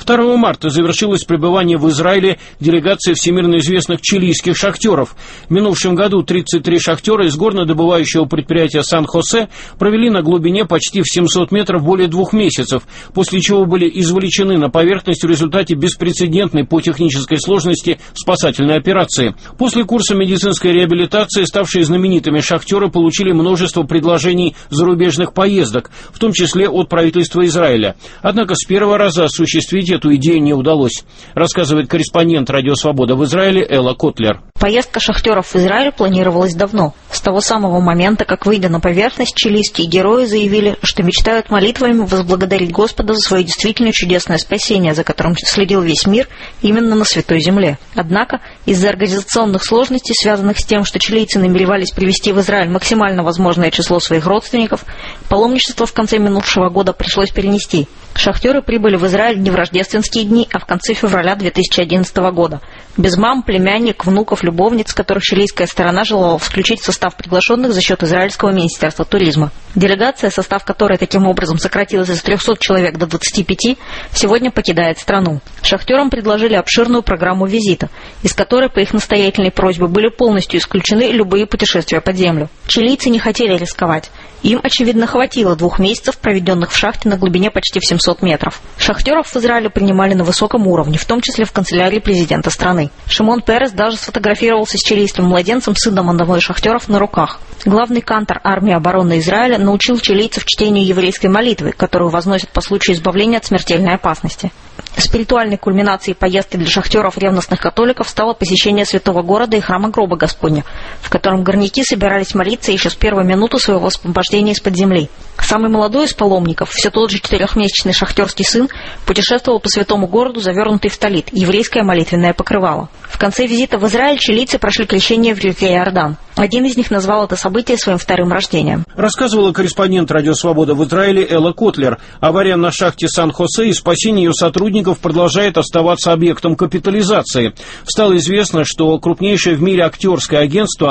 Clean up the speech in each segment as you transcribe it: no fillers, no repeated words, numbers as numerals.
2 марта завершилось пребывание в Израиле делегации всемирно известных чилийских шахтеров. В минувшем году 33 шахтера из горнодобывающего предприятия Сан-Хосе провели на глубине почти в 700 метров более 2 месяцев, после чего были извлечены на поверхность в результате беспрецедентной по технической сложности спасательной операции. После курса медицинской реабилитации ставшие знаменитыми шахтеры получили множество предложений зарубежных поездок, в том числе от правительства Израиля. Однако с первого раза осуществить эту идею не удалось, рассказывает корреспондент «Радио Свобода» в Израиле Элла Котлер. Поездка шахтеров в Израиль планировалась давно. С того самого момента, как, выйдя на поверхность, чилийские герои заявили, что мечтают молитвами возблагодарить Господа за свое действительно чудесное спасение, за которым следил весь мир именно на Святой Земле. Однако, из-за организационных сложностей, связанных с тем, что чилийцы намеревались привезти в Израиль максимально возможное число своих родственников, паломничество в конце минувшего года пришлось перенести. Шахтеры прибыли в Израиль не в рождественские дни, а в конце февраля 2011 года. Без мам, племянник, внуков, любовниц, которых чилийская сторона желала включить в состав приглашенных за счет Израильского министерства туризма. Делегация, состав которой таким образом сократилась из 300 человек до 25, сегодня покидает страну. Шахтерам предложили обширную программу визита, из которой по их настоятельной просьбе были полностью исключены любые путешествия под землю. Чилийцы не хотели рисковать. Им, очевидно, хватило 2 месяцев, проведенных в шахте на глубине почти в 700 метров. Шахтеров в Израиле принимали на высоком уровне, в том числе в канцелярии президента страны. Шимон Перес даже сфотографировался с чилийским младенцем, сыном одного из шахтеров, на руках. Главный кантор армии обороны Израиля научил чилийцев чтению еврейской молитвы, которую возносят по случаю избавления от смертельной опасности. Спиритуальной кульминацией поездки для шахтеров ревностных католиков стало посещение святого города и храма Гроба Господня, в котором горняки собирались молиться еще с первой минуты своего освобождения из-под земли. Самый молодой из паломников, все тот же 4-месячный шахтерский сын, путешествовал по святому городу, завернутый в талит, еврейское молитвенное покрывало. В конце визита в Израиль чилийцы прошли крещение в реке Иордан. Один из них назвал это событие своим 2-м рождением. Рассказывала корреспондент «Радио Свобода» в Израиле Элла Котлер. Авария на шахте Сан-Хосе и спасение ее сотрудников продолжает оставаться объектом капитализации. Стало известно, что крупнейшее в мире актерское агентство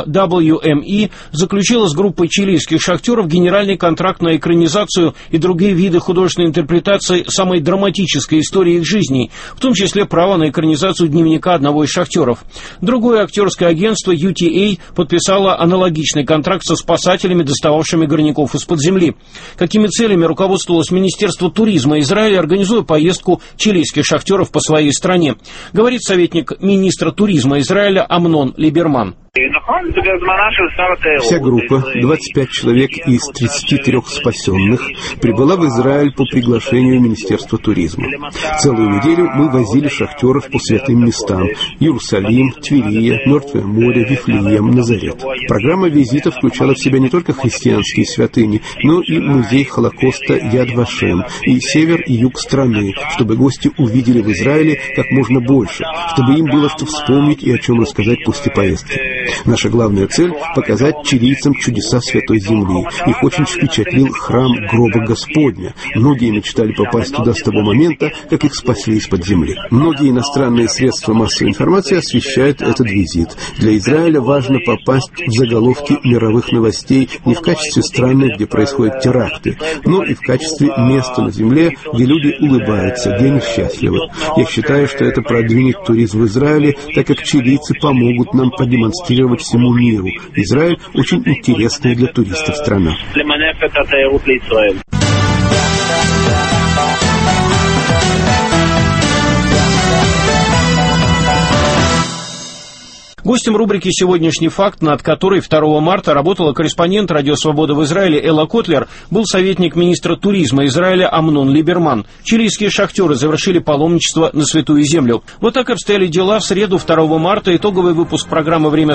WME заключило с группой чилийских шахтеров генеральный контракт на экранизацию и другие виды художественной интерпретации самой драматической истории их жизней, в том числе право на экранизацию дневника одного из шахтеров. Другое актерское агентство UTA подписало аналогичный контракт со спасателями, достававшими горняков из-под земли. Какими целями руководствовалось Министерство туризма Израиля, организуя поездку чилийских шахтеров по своей стране, говорит советник министра туризма Израиля Амнон Либерман. Вся группа, 25 человек из 33 спасенных, прибыла в Израиль по приглашению Министерства туризма. Целую неделю мы возили шахтеров по святым местам: Иерусалим, Твирия, Мертвое море, Вифлеем, Назарет. Программа визита включала в себя не только христианские святыни, но и музей Холокоста Яд Вашем и север и юг страны, чтобы гости увидели в Израиле как можно больше, чтобы им было что вспомнить и о чем рассказать после поездки. Наша главная цель — показать чилийцам чудеса Святой Земли. Их очень впечатлил храм Гроба Господня. Многие мечтали попасть туда с того момента, как их спасли из-под земли. Многие иностранные средства массовой информации освещают этот визит. Для Израиля важно попасть в заголовки мировых новостей не в качестве страны, где происходят теракты, но и в качестве места на земле, где люди улыбаются, где они счастливы. Я считаю, что это продвинет туризм в Израиле, так как чилийцы помогут нам продемонстрировать всему миру. Израиль очень интересная для туристов страна. Гостем рубрики «Сегодняшний факт», над которой 2 марта работала корреспондент «Радио Свобода» в Израиле Элла Котлер, был советник министра туризма Израиля Амнон Либерман. Чилийские шахтеры завершили паломничество на Святую Землю. Вот так обстояли дела в среду 2 марта. Итоговый выпуск программы «Время